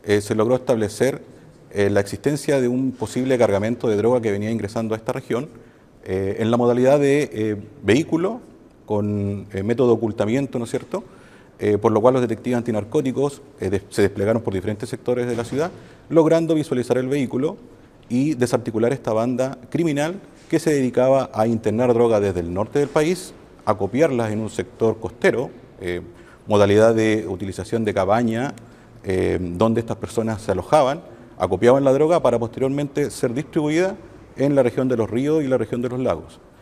se logró establecer la existencia de un posible cargamento de droga que venía ingresando a esta región en la modalidad de vehículo con método de ocultamiento, ¿no es cierto? Por lo cual los detectives antinarcóticos se desplegaron por diferentes sectores de la ciudad, logrando visualizar el vehículo y desarticular esta banda criminal que se dedicaba a internar droga desde el norte del país, a copiarlas en un sector costero, modalidad de utilización de cabaña, donde estas personas se alojaban, acopiaban la droga para posteriormente ser distribuida en la región de los ríos y la región de los lagos.